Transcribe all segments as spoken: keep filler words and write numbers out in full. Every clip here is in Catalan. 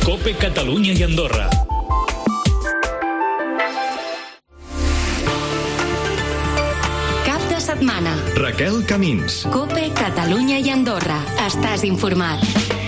COPE Catalunya i Andorra. Cap de setmana. Raquel Camins. COPE Catalunya i Andorra. Estàs informat.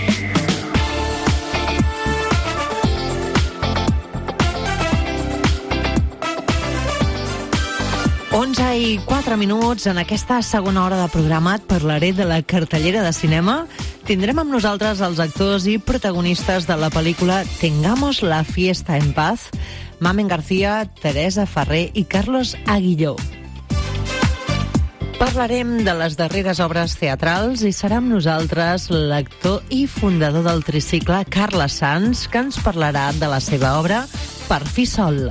onze i quatre minuts. En aquesta segona hora de programa et parlaré de la cartellera de cinema. Tindrem amb nosaltres els actors i protagonistes de la pel·lícula Tengamos la fiesta en paz, Mamen García, Teresa Ferrer i Carlos Aguilló. Parlarem de les darreres obres teatrals i serà amb nosaltres l'actor i fundador del tricicle, Carles Sans, que ens parlarà de la seva obra Per fi sol.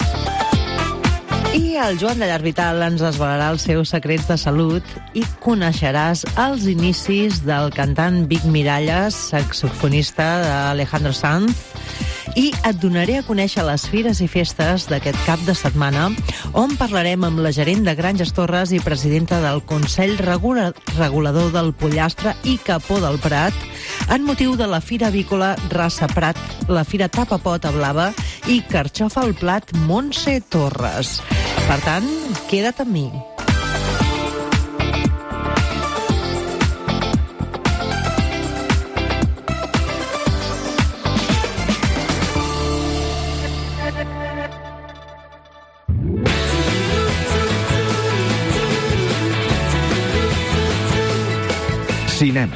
I el Joan de Llarvital ens desvelarà els seus secrets de salut i coneixeràs els inicis del cantant Vic Miralles, saxofonista d'Alejandro Sanz, i et donaré a conèixer les fires i festes d'aquest cap de setmana, on parlarem amb la gerent de Granges Torres i presidenta del Consell Regula- Regulador del Pollastre i Capó del Prat, en motiu de la Fira Avícola Raça Prat, la Fira Tapapota Blava i Carxofa al Plat Montse Torres. Per tant, queda't amb mi. Cinema.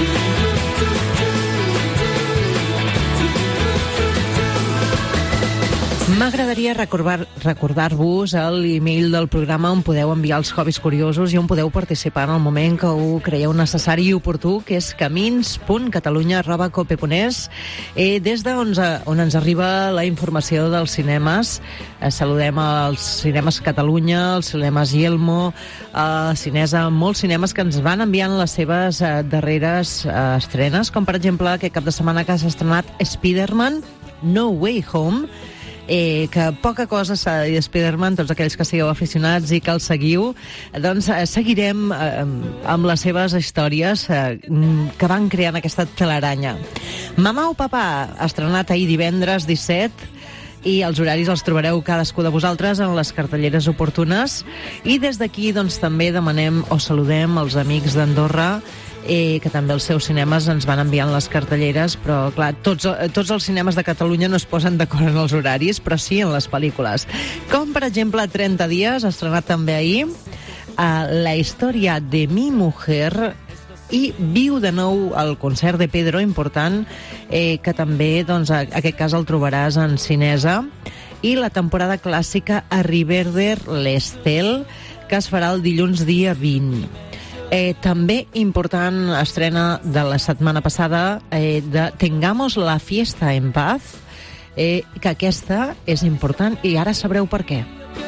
M'agradaria recordar, recordar-vos l'email del programa on podeu enviar els hobbies curiosos i on podeu participar en el moment que ho creieu necessari i oportú, que és camins punt catalunya arroba cope punt es. Eh, des d'on on ens arriba la informació dels cinemes, eh, saludem als Cinemes Catalunya, als Cinemes Yelmo, a Cinesa, molts cinemes que ens van enviant les seves eh, darreres eh, estrenes, com per exemple aquest cap de setmana que s'ha estrenat Spider-Man No Way Home, Eh, que poca cosa s'ha de dir de Spider-Man, tots aquells que sigueu aficionats i que el seguiu, doncs eh, seguirem eh, amb les seves històries eh, que van creant aquesta teleranya. Mamà o papà, estrenat ahir divendres disset, i els horaris els trobareu cadascú de vosaltres en les cartelleres oportunes, i des d'aquí doncs també demanem o saludem els amics d'Andorra, Eh, que també els seus cinemes ens van enviant les cartelleres, però clar, tots, tots els cinemes de Catalunya no es posen d'acord en els horaris, però sí en les pel·lícules. Com per exemple trenta dies, estrenat també ahir, eh, La història de mi mujer, i viu de nou el concert de Pedro, important, eh, que també, doncs, en aquest cas el trobaràs en Cinesa, i la temporada clàssica a Riverder l'Estel, que es farà el dilluns dia vint. Eh, també important estrena de la setmana passada eh, de Tengamos la fiesta en paz, eh, que aquesta és important i ara sabreu per què.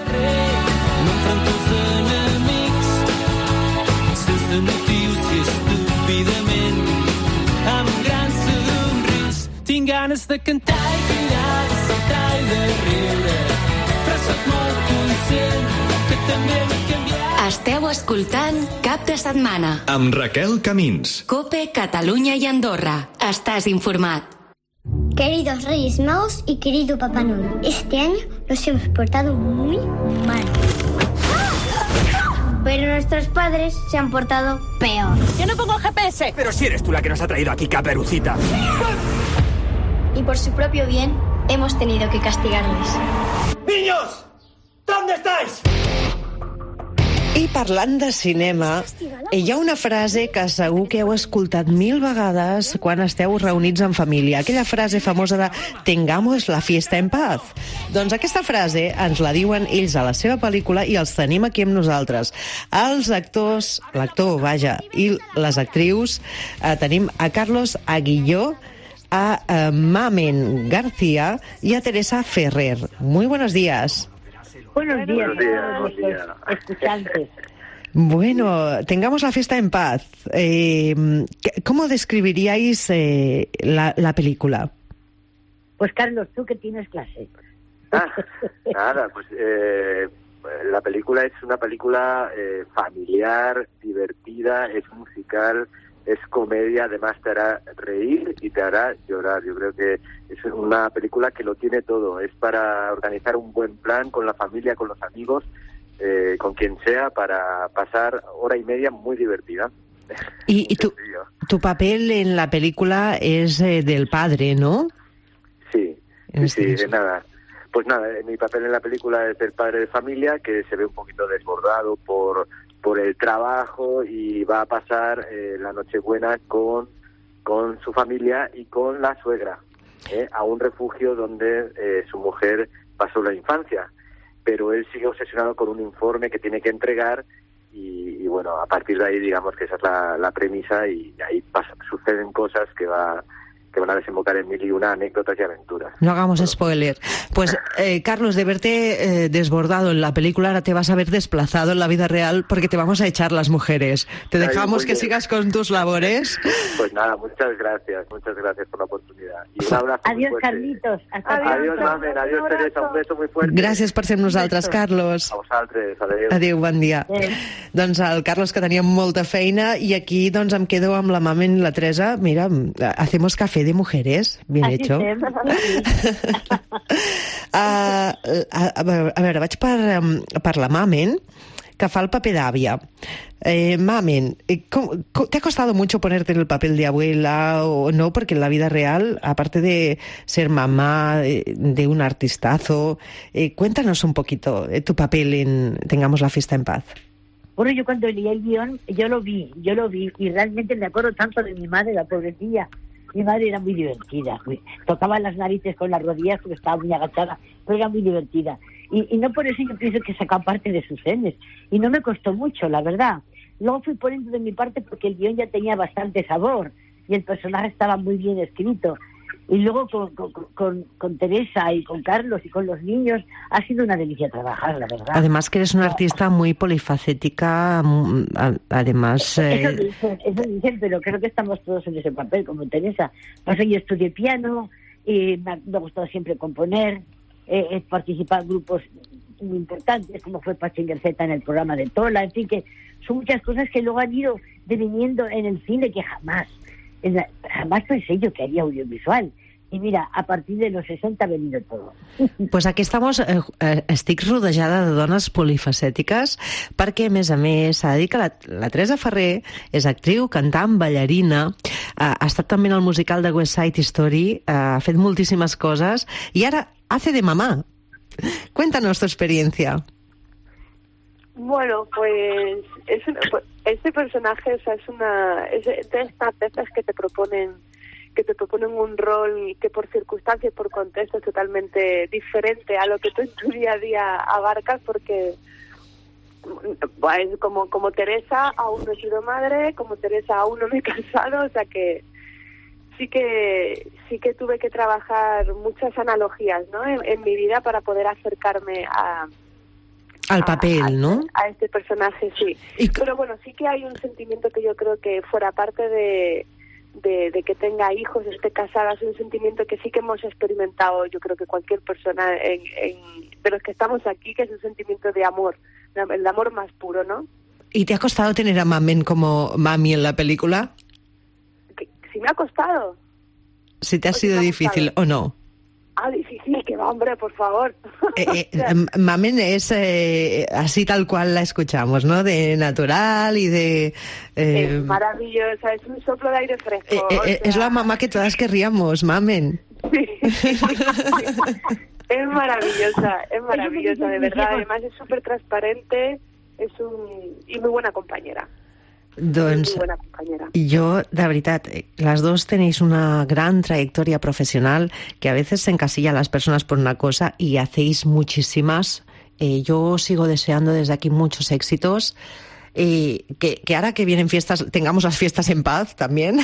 No enfronto els enemics sense motius i estúpidament, amb un gran somrís. Tinc ganes de cantar i cridar, de saltar i de riure, però soc molt conscient que també m'he canviat. Esteu escoltant Cap de Setmana. Amb Raquel Camins. COPE Catalunya i Andorra. Estàs informat. Queridos Reyes Magos y querido Papá Noel, este año nos hemos portado muy mal. Pero nuestros padres se han portado peor. Yo no pongo el G P S. Pero si eres tú la que nos ha traído aquí, Caperucita. Y por su propio bien, hemos tenido que castigarles. ¡Niños! ¿Dónde estáis? I parlant de cinema, hi ha una frase que segur que heu escoltat mil vegades quan esteu reunits en família. Aquella frase famosa de «Tengamos la fiesta en paz». Doncs aquesta frase ens la diuen ells a la seva pel·lícula i els tenim aquí amb nosaltres. Els actors, l'actor, vaja, i les actrius, eh, tenim a Carlos Aguilló, a eh, Mamen García y a Teresa Ferrer. Muy buenos días. Buenos días, buenos días, buenos días. Escuchantes. Bueno, tengamos la fiesta en paz. Eh, ¿Cómo describiríais eh, la, la película? Pues Carlos, tú que tienes clase. Ah, nada, pues eh, la película es una película eh, familiar, divertida, es musical, es comedia, además te hará reír y te hará llorar. Yo creo que es una película que lo tiene todo. Es para organizar un buen plan con la familia, con los amigos, eh, con quien sea, para pasar hora y media muy divertida. Y, y tu, tu papel en la película es eh, del padre, ¿no? Sí, en sí, este sí, nada. Pues nada, mi papel en la película es el padre de familia, que se ve un poquito desbordado por, por el trabajo y va a pasar eh, la Nochebuena con, con su familia y con la suegra, eh, a un refugio donde eh, su mujer pasó la infancia. Pero él sigue obsesionado con un informe que tiene que entregar y, y bueno, a partir de ahí digamos que esa es la, la premisa y ahí pasa, suceden cosas que va... que van a desembocar en mil y una anécdotas y aventuras. No hagamos bueno. spoiler. Pues, eh, Carlos, de verte eh, desbordado en la película, ahora te vas a ver desplazado en la vida real porque te vamos a echar las mujeres. Te dejamos Ay, que bien. sigas con tus labores. Pues nada, muchas gracias, muchas gracias por la oportunidad. Y un abrazo. Adiós, Carlitos. Hasta adiós, adiós, Mamen, adiós, Teresa, un beso muy fuerte. Gràcies per ser amb nosaltres, Carlos. A vosaltres, adéu. Adéu, bon dia. Adéu. Doncs el Carlos, que tenia molta feina, i aquí doncs em quedo amb la Mamen i la Teresa. Mira, hacemos café de mujeres. Bien Así hecho. uh, a, a, a veure, vaig per, um, per la Mamen, que fa el paper d'àvia. Eh, Mamen, eh, ¿cómo, cómo, ¿te ha costado mucho ponerte en el papel de abuela o no? Porque en la vida real, aparte de ser mamá de, de un artistazo, eh, cuéntanos un poquito eh, tu papel en Tengamos la fiesta en paz. Bueno, yo cuando leí el guión, yo lo vi, yo lo vi, y realmente me acuerdo tanto de mi madre, la pobrecilla. Mi madre era muy divertida, tocaba las narices con las rodillas porque estaba muy agachada, pero era muy divertida. Y, y no por eso yo pienso que sacaba parte de sus genes. Y no me costó mucho, la verdad. Luego fui poniendo de mi parte porque el guión ya tenía bastante sabor y el personaje estaba muy bien escrito. Y luego con, con, con, con Teresa y con Carlos y con los niños ha sido una delicia trabajar, la verdad. Además que eres una artista muy polifacética, además... Eh... Eso dicen, eso dicen, pero creo que estamos todos en ese papel, como Teresa. Pues yo estudié piano, y me ha, me ha gustado siempre componer, eh, he participado en grupos muy importantes, como fue Pachinger Z en el programa de Tola, en fin, que son muchas cosas que luego han ido deviniendo en el cine que jamás... La, jamás pensé yo que haría audiovisual. I mira, a partir de los sesenta ha venido todo. Pues aquí estamos, eh, eh, estic rodejada de dones polifacètiques perquè, a més a més, s'ha de dir que la, la Teresa Ferrer és actriu, cantant, ballarina, eh, ha estat també en el musical de West Side Story, eh, ha fet moltíssimes coses i ara hace de mamá. Cuéntanos tu experiencia. Bueno, pues, es una, pues este personaje, o sea, es una es de estas veces que te proponen que te proponen un rol que por circunstancias y por contexto es totalmente diferente a lo que tú en tu día a día abarcas, porque pues, como como Teresa aún no he sido madre, como Teresa aún no me he casado, o sea que sí que sí que tuve que trabajar muchas analogías, ¿no? en, en mi vida para poder acercarme a al papel, a, a, ¿no? A este personaje, sí. Y... Pero bueno, sí que hay un sentimiento que yo creo que fuera parte de, de, de que tenga hijos, esté casada, es un sentimiento que sí que hemos experimentado, yo creo que cualquier persona en, en, de los que estamos aquí, que es un sentimiento de amor, el amor más puro, ¿no? ¿Y te ha costado tener a Mamen como mami en la película? Que, sí me ha costado. ¿Si te ha sido difícil o no? Ah, difícil, que va, hombre, por favor. Eh, eh, Mamen es eh, así tal cual la escuchamos, ¿no? De natural y de... Eh... Es maravillosa, es un soplo de aire fresco. Eh, eh, o sea... Es la mamá que todas querríamos, Mamen. Sí. Es maravillosa, es maravillosa, de verdad. Además es súper transparente, es un y muy buena compañera. Doncs jo, de veritat, las dos tenéis una gran trayectoria profesional que a veces se encasilla a las personas por una cosa y hacéis muchísimas. Eh, yo sigo deseando desde aquí muchos éxitos. Eh, que, que ahora que vienen fiestas, tengamos las fiestas en paz también.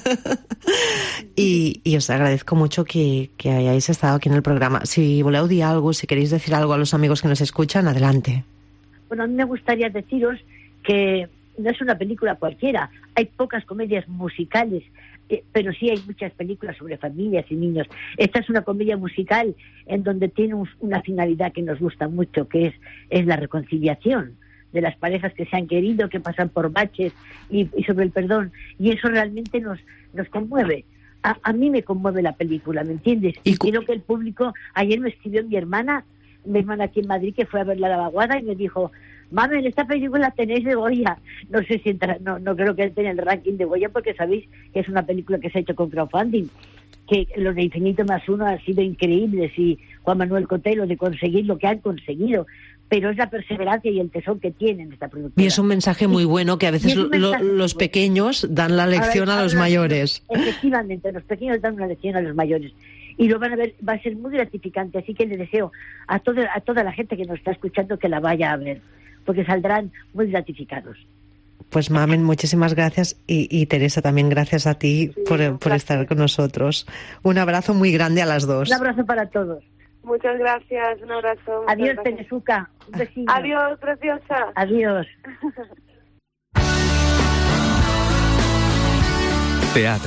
y, y os agradezco mucho que, que hayáis estado aquí en el programa. Si voleu dir algo, si queréis decir algo a los amigos que nos escuchan, adelante. Bueno, a mí me gustaría deciros que no es una película cualquiera. Hay pocas comedias musicales, eh, pero sí hay muchas películas sobre familias y niños. Esta es una comedia musical en donde tiene un, una finalidad que nos gusta mucho, que es, es la reconciliación, de las parejas que se han querido, que pasan por baches, y, y sobre el perdón, y eso realmente nos, nos conmueve. A, a mí me conmueve la película, ¿me entiendes? Y, y quiero que el público... Ayer me escribió mi hermana, mi hermana aquí en Madrid, que fue a ver La Vaguada, y me dijo, mami, en esta película tenéis de Goya. No sé si entra, no, no creo que entre en el ranking de Goya, porque sabéis que es una película que se ha hecho con crowdfunding, que los de Infinito más uno han sido increíbles, y Juan Manuel Cotelo, de conseguir lo que han conseguido, pero es la perseverancia y el tesón que tienen esta productora. Y es un mensaje muy bueno, que a veces lo, los pequeños dan la lección a, ver, a los mayores. Efectivamente, los pequeños dan una lección a los mayores. Y lo van a ver, va a ser muy gratificante, así que le deseo a, todo, a toda la gente que nos está escuchando que la vaya a ver, porque saldrán muy gratificados. Pues Mamen, muchísimas gracias, y, y Teresa, también gracias a ti sí, por, por estar con nosotros. Un abrazo muy grande a las dos. Un abrazo para todos. Muchas gracias, un abrazo. Adiós, Teresuca. Un besito. Adiós, preciosa. Adiós. Teatre.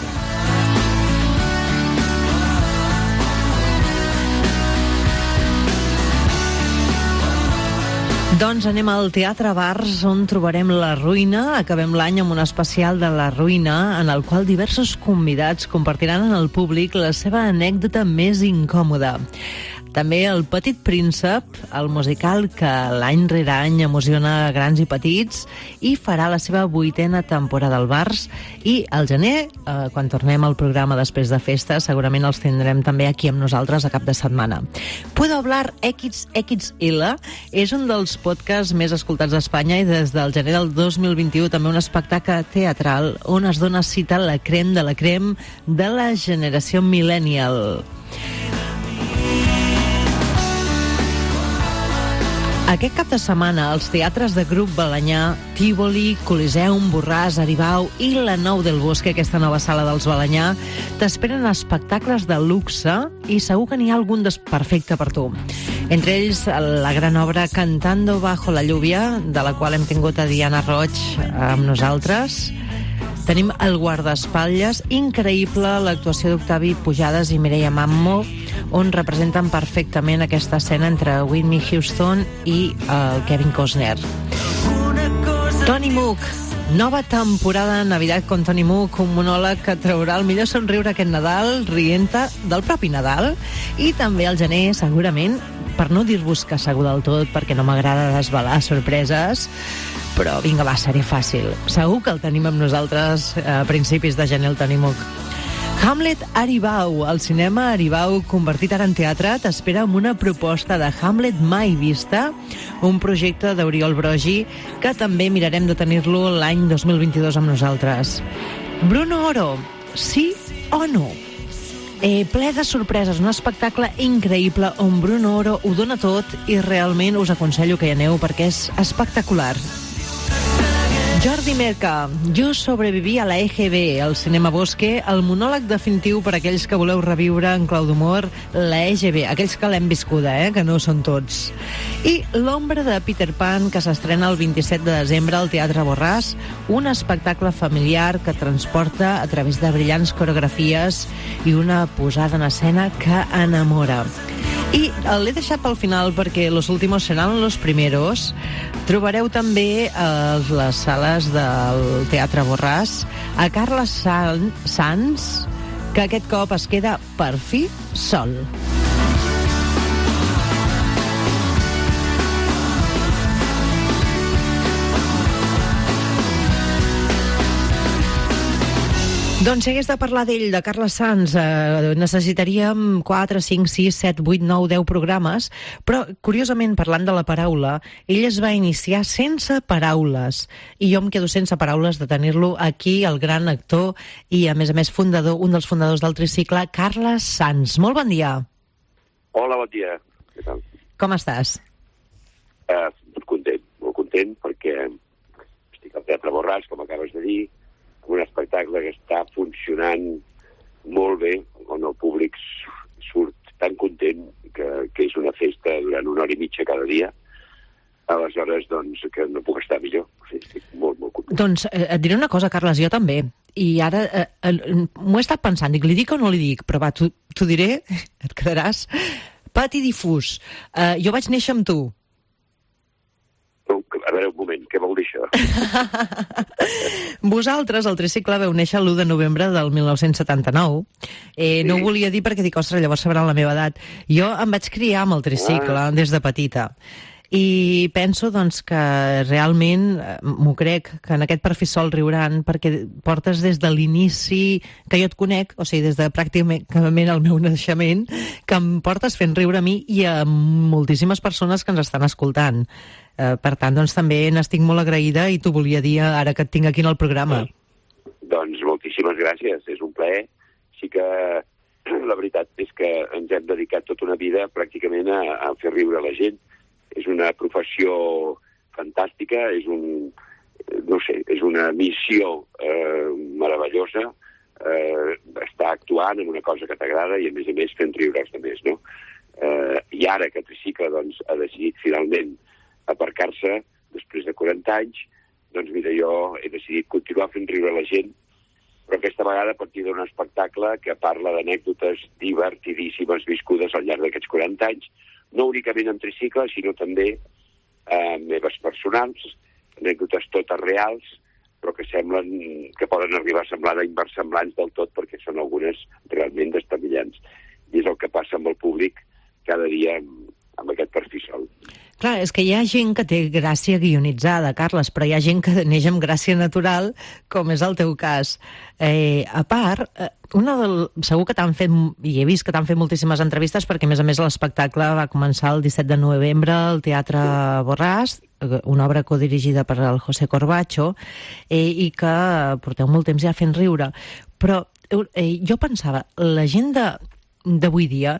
Doncs anem al Teatre Bars, on trobarem La Ruïna. Acabem l'any amb un especial de La Ruïna, en el qual diversos convidats compartiran amb el públic la seva anècdota més incòmoda. També El Petit Príncep, el musical que l'any rere any emociona grans i petits, i farà la seva vuitena temporada al Bars. I al gener, eh, quan tornem al programa després de festa, segurament els tindrem també aquí amb nosaltres a cap de setmana. Puedo hablar equis equis ele és un dels podcasts més escoltats d'Espanya, i des del gener del dos mil vint-i-u també un espectacle teatral on es dona cita a la crem de la crem de la generació millennial. Aquest cap de setmana, els teatres de Grup Balanyà, Tívoli, Coliseum, Borràs, Aribau i la Nou del Bosque, aquesta nova sala dels Balanyà, t'esperen espectacles de luxe, i segur que n'hi ha algun desperfecte per tu. Entre ells, la gran obra Cantando bajo la lluvia, de la qual hem tingut a Diana Roig amb nosaltres. Tenim El guardaespatlles, increïble l'actuació d'Octavi Pujades i Mireia Mammo, on representen perfectament aquesta escena entre Whitney Houston i el Kevin Costner. Tony Mook, nova temporada de Navidad con Tony Mook, un monòleg que traurà el millor somriure aquest Nadal, rient-te del propi Nadal, i també al gener, segurament, per no dir-vos que segur del tot, perquè no m'agrada desvelar sorpreses, però vinga, va, seré fàcil. Segur que el tenim amb nosaltres a principis de gener, el Tony Mook. Hamlet Aribau, el cinema Aribau convertit ara en teatre, t'espera amb una proposta de Hamlet mai vista, un projecte d'Oriol Brogi que també mirarem de tenir-lo l'any dos mil vint-i-dos amb nosaltres. Bruno Oro, sí o no? Eh, ple de sorpreses, un espectacle increïble on Bruno Oro ho dona tot, i realment us aconsello que hi aneu perquè és espectacular. Jordi Merca, Jo sobreviví a la E G B, al Cinema Bosque, el monòleg definitiu per aquells que voleu reviure en clau d'humor la E G B, aquells que l'hem viscuda, eh, que no són tots. I L'ombra de Peter Pan, que s'estrena el vint-i-set de desembre al Teatre Borràs, un espectacle familiar que transporta a través de brillants coreografies i una posada en escena que enamora. I l'he deixat pel final perquè Los últimos serán los primeros. Trobareu també a les sales del Teatre Borràs a Carles Sans, que aquest cop es queda per fi sol. Doncs si hagués de parlar d'ell, de Carles Sans, eh, necessitaríem quatre, cinc, sis, set, vuit, nou, deu programes, però, curiosament, parlant de la paraula, ell es va iniciar sense paraules, i jo em quedo sense paraules de tenir-lo aquí, el gran actor i, a més a més, fundador, un dels fundadors del tricicle, Carles Sans. Molt bon dia. Hola, bon dia. Què tal? Com estàs? Uh, molt content, molt content, perquè estic al Teatre Borràs, com acabes de dir, un espectacle que està funcionant molt bé, on el públic surt tan content que, que és una festa durant una hora i mitja cada dia. Aleshores, doncs, que no puc estar millor. Sí, estic molt, molt content. Doncs eh, et diré una cosa, Carles, jo també. I ara eh, eh, m'ho he estat pensant, dic, li dic o no li dic? Però va, t'ho diré, et quedaràs pati difús. Eh, jo vaig néixer amb tu. No, a veure, un moment, què vol dir això? Vosaltres, el tricicle, veu néixer l'u de novembre del mil nou-cents setanta-nou. Eh, sí. No ho volia dir perquè dic, ostres, llavors sabran la meva edat. Jo em vaig criar amb el tricicle ah. des de petita. I penso, doncs, que realment, m'ho crec, que en aquest Perfissol riuran, perquè portes des de l'inici que jo et conec, o sigui, des de pràcticament el meu naixement, que em portes fent riure a mi i a moltíssimes persones que ens estan escoltant. Eh, per tant, doncs, també n'estic molt agraïda i t'ho volia dir ara que et tinc aquí en el programa. Doncs moltíssimes gràcies, és un plaer. Sí que la veritat és que ens hem dedicat tota una vida pràcticament a, a fer riure la gent. És una professió fantàstica, és un, no sé, és una missió eh, meravellosa, eh, estar actuant en una cosa que t'agrada i, a més a més, fent riure els altres, no? Eh, I ara que Tricicle, doncs, ha decidit finalment aparcar-se, després de quaranta anys, doncs, mira, jo he decidit continuar fent riure la gent, però aquesta vegada a partir d'un espectacle que parla d'anècdotes divertidíssimes viscudes al llarg d'aquests quaranta anys, no únicament amb Tricicle, sinó també eh, meves personals, anècdotes totes reals, però que semblen, que poden arribar a semblar inversemblants del tot, perquè són algunes realment destamillants. I és el que passa amb el públic cada dia amb, amb aquest Perfissol. Clar, és que hi ha gent que té gràcia guionitzada, Carles, però hi ha gent que neix amb gràcia natural, com és el teu cas. Eh, a part, una del... segur que t'han fet, i he vist que t'han fet moltíssimes entrevistes, perquè a més a més l'espectacle va començar el disset de novembre al Teatre Borràs, una obra codirigida per el José Corbacho, eh, i que porteu molt temps ja fent riure. Però eh, jo pensava, la gent de... d'avui dia,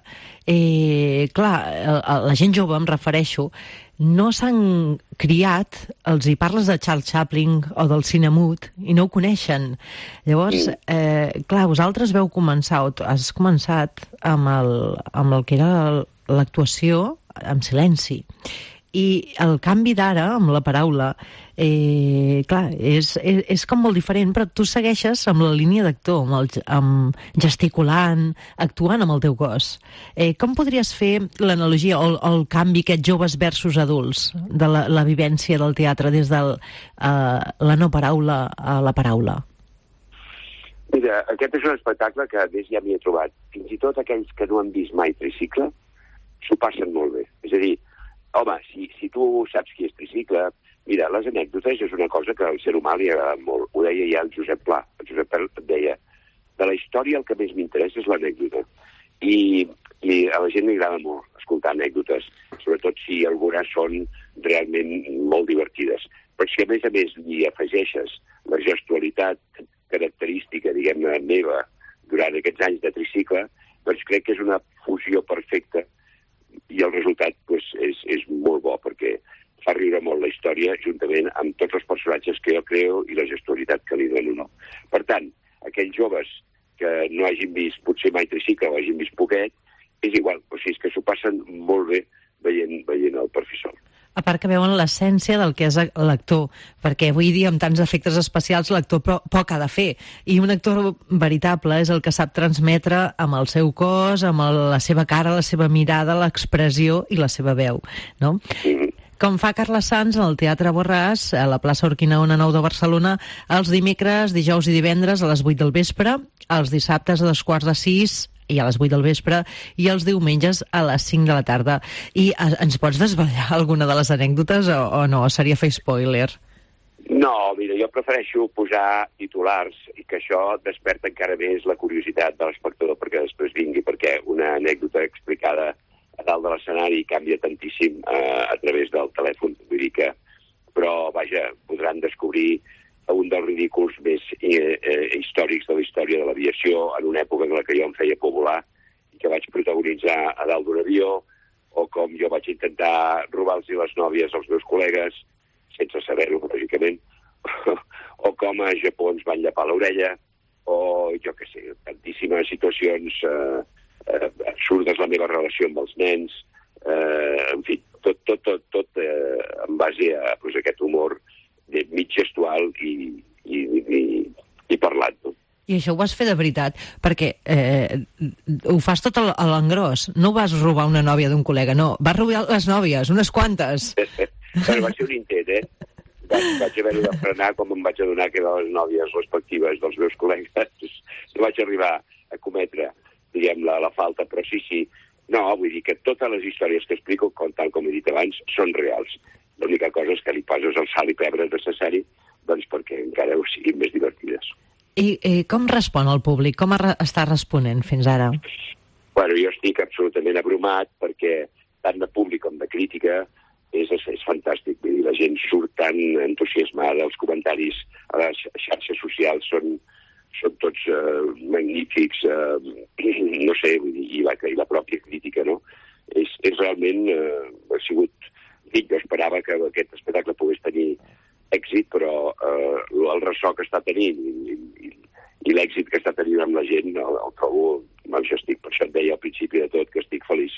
eh, clar, la gent jove, em refereixo, no s'han criat, els hi parles de Charles Chaplin o del cine mut i no ho coneixen. Llavors, eh, clar, vosaltres veu començar, o has començat amb el, amb el que era l'actuació en silenci. I el canvi d'ara, amb la paraula, eh, clar, és, és, és com molt diferent, però tu segueixes amb la línia d'actor, amb, el, amb gesticulant, actuant amb el teu cos. Eh, com podries fer l'analogia o el, el canvi aquest joves versus adults de la, la vivència del teatre des de uh, la no paraula a la paraula? Mira, aquest és un espectacle que a més ja m'hi he trobat. Fins i tot aquells que no han vist mai Tricicle s'ho passen molt bé. És a dir, home, si, si tu saps qui és Tricicle, mira, les anècdotes és una cosa que al ser humà li agrada molt. Ho deia ja el Josep Pla. El Josep Pla deia, de la història el que més m'interessa és l'anècdota. I, I a la gent li agrada molt escoltar anècdotes, sobretot si algunes són realment molt divertides. Però si a més a més li afegeixes la gestualitat característica, diguem-ne, meva, durant aquests anys de Tricicle, doncs crec que és una fusió perfecta i el resultat pues, és, és molt bo, perquè fa riure molt la història juntament amb tots els personatges que jo creo i la gestualitat que li dono. No? Per tant, aquells joves que no hagin vist potser mai Tricicle o hagin vist poquet, és igual, o sigui, és que s'ho passen molt bé veient, veient el Perfissol. A part que veuen l'essència del que és l'actor, perquè avui dia amb tants efectes especials l'actor poc ha de fer, i un actor veritable és el que sap transmetre amb el seu cos, amb el, la seva cara, la seva mirada, l'expressió i la seva veu, no? Mm-hmm. Com fa Carles Sans al Teatre Borràs, a la plaça Urquinaona nou de Barcelona, els dimecres, dijous i divendres a les vuit del vespre, els dissabtes a dos quarts de sis i a les vuit del vespre, i els diumenges a les cinc de la tarda. I a, ens pots desvetllar alguna de les anècdotes o, o no? Seria fer spoiler? No, mira, jo prefereixo posar titulars i que això desperta encara més la curiositat de l'espectador perquè després vingui, perquè una anècdota explicada a dalt de l'escenari canvia tantíssim eh, a través del telèfon. Vull dir que, però, vaja, podran descobrir un dels ridículs més eh, eh, històrics de la història de l'aviació en una època en la que jo em feia por volar i que vaig protagonitzar a dalt d'un avió, o com jo vaig intentar robar-los les nòvies als meus col·legues, sense saber-ho, lògicament, o com a Japó ens van llapar l'orella, o jo què sé, tantíssimes situacions eh, eh, absurdes, la meva relació amb els nens, eh, en fi, tot, tot, tot, tot eh, en base a pues, aquest humor de mig gestual i, i, i, i parlat. No? I això ho vas fer de veritat, perquè eh, ho fas tot a l'engròs. No vas robar una nòvia d'un col·lega, no. Vas robar les nòvies, unes quantes. Però va ser un intent, eh? vaig, vaig haver de frenar quan em vaig adonar que eren les nòvies respectives dels meus col·legues. No vaig arribar a cometre, diguem, la, la falta, però sí, sí. No, vull dir que totes les històries que explico, com, tal com he dit abans, són reals. L'única cosa és que li poses el sal i pebre necessari, doncs perquè encara ho siguin més divertides. I, i com respon el públic? Com re- està responent fins ara? Bueno, jo estic absolutament abrumat perquè tant de públic com de crítica és, és fantàstic. Vull dir, la gent surt tan entusiasmada, els comentaris a les xarxes socials són, són tots uh, magnífics, uh, no sé, vull dir, i, la, i la pròpia crítica, no? És, és realment, uh, ha sigut, dic, jo esperava que aquest espectacle pogués tenir èxit, però uh, el ressò que està tenint i, i, i l'èxit que està tenint amb la gent el, el trobo majestic. Per això et deia al principi de tot que estic feliç.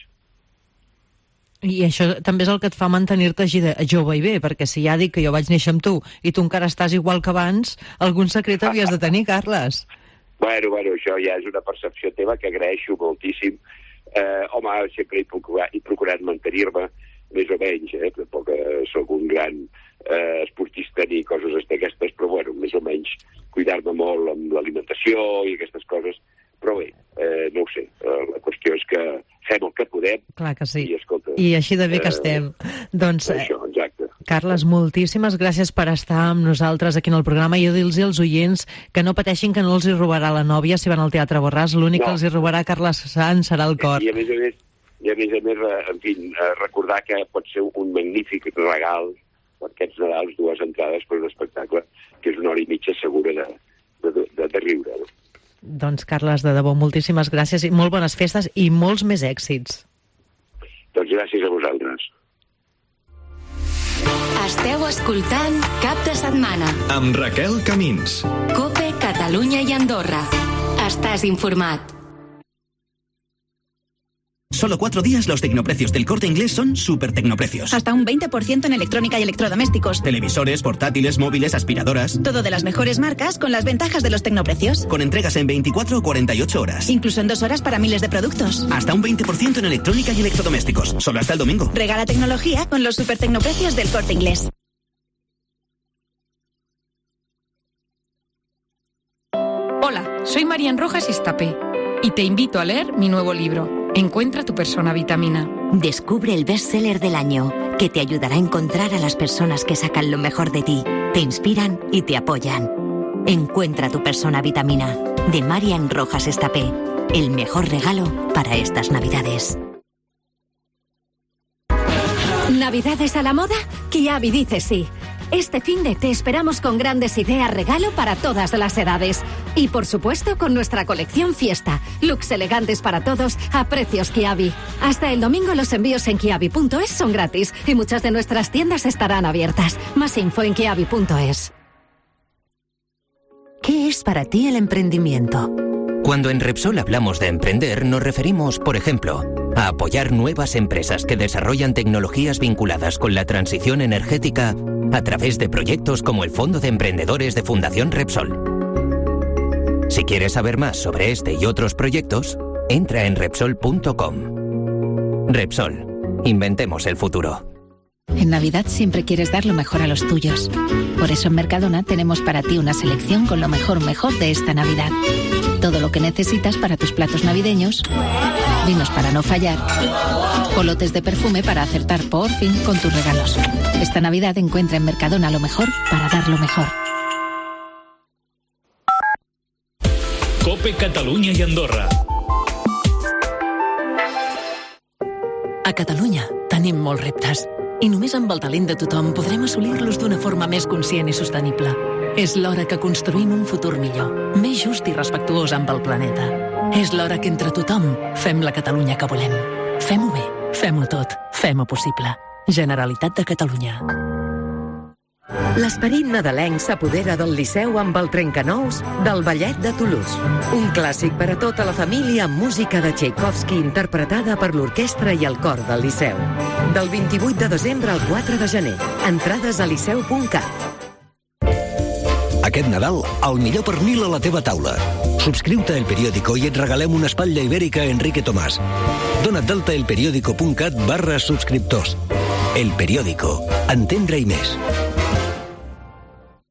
I això també és el que et fa mantenir-te jove i bé, perquè si ja dic que jo vaig néixer amb tu i tu encara estàs igual que abans, algun secret havies de tenir, Carles. Bueno, bueno, això ja és una percepció teva que agraeixo moltíssim. Eh, home, sempre he procurat, he procurat mantenir-me més o menys, eh? Tampoc eh, soc un gran eh, esportista ni coses d'aquestes, però bueno, més o menys cuidar-me molt amb l'alimentació i aquestes coses. Però bé, eh, no ho sé, eh, la qüestió és que fem el que podem. Clar que sí, i, escolta, i així de bé que eh, estem. Doncs, això, exacte. Carles, moltíssimes gràcies per estar amb nosaltres aquí en el programa i jo dir-los als oients que no pateixin que no els hi robarà la nòvia si van al Teatre Borràs, l'únic no. que els hi robarà Carles Sans serà el cor. I a més a més, i a més, a més en fi, recordar que pot ser un magnífic regal per aquests Nadals, dues entrades per un espectacle que és una hora i mitja segura de, de, de, de riure, no? Doncs, Carles, de debò, moltíssimes gràcies i molt bones festes i molts més èxits. Doncs gràcies a vosaltres. Esteu escoltant Cap de Setmana amb Raquel Camins. COPE, Catalunya i Andorra. Estàs informat. Solo cuatro días los tecnoprecios del Corte Inglés son super tecnoprecios. Hasta un veinte por ciento en electrónica y electrodomésticos. Televisores, portátiles, móviles, aspiradoras. Todo de las mejores marcas con las ventajas de los tecnoprecios. Con entregas en veinticuatro o cuarenta y ocho horas. Incluso en dos horas para miles de productos. Hasta un veinte por ciento en electrónica y electrodomésticos. Solo hasta el domingo. Regala tecnología con los super tecnoprecios del Corte Inglés. Hola, soy Marian Rojas Estapé y te invito a leer mi nuevo libro. Encuentra tu persona vitamina. Descubre el bestseller del año, que te ayudará a encontrar a las personas que sacan lo mejor de ti, te inspiran y te apoyan. Encuentra tu persona vitamina, de Marian Rojas Estapé. El mejor regalo para estas Navidades. ¿Navidades a la moda? Kiabi dice sí. Este finde te esperamos con grandes ideas regalo para todas las edades. Y por supuesto con nuestra colección Fiesta. Looks elegantes para todos a precios Kiabi. Hasta el domingo los envíos en kiabi punto es son gratis y muchas de nuestras tiendas estarán abiertas. Más info en kiabi punto es. ¿Qué es para ti el emprendimiento? Cuando en Repsol hablamos de emprender, nos referimos, por ejemplo, a apoyar nuevas empresas que desarrollan tecnologías vinculadas con la transición energética a través de proyectos como el Fondo de Emprendedores de Fundación Repsol. Si quieres saber más sobre este y otros proyectos, entra en Repsol punto com. Repsol. Inventemos el futuro. En Navidad siempre quieres dar lo mejor a los tuyos. Por eso en Mercadona tenemos para ti una selección con lo mejor mejor de esta Navidad. Todo lo que necesitas para tus platos navideños, vinos para no fallar, o lotes de perfume para acertar por fin con tus regalos. Esta Navidad encuentra en Mercadona lo mejor para dar lo mejor. COPE Catalunya i Andorra. A Catalunya tenim molts reptes i només amb el talent de tothom podrem assolir-los d'una forma més conscient i sostenible. És l'hora que construïm un futur millor, més just i respectuós amb el planeta. És l'hora que entre tothom fem la Catalunya que volem. Fem-ho bé, fem-ho tot, fem-ho possible. Generalitat de Catalunya. L'esperit nadalenc s'apodera del Liceu amb el Trencanous del Ballet de Toulouse. Un clàssic per a tota la família amb música de Tchaikovsky interpretada per l'orquestra i el cor del Liceu. Del vint-i-vuit de desembre al quatre de gener. Entrades a liceu punt cat. Aquest Nadal, el millor pernil a la teva taula. Subscriu-te a El Periódico i et regalem una espatlla ibèrica a Enrique Tomàs. Dona't d'alta a elperiódico punt cat barra subscriptors. El Periódico. Entendre-hi més.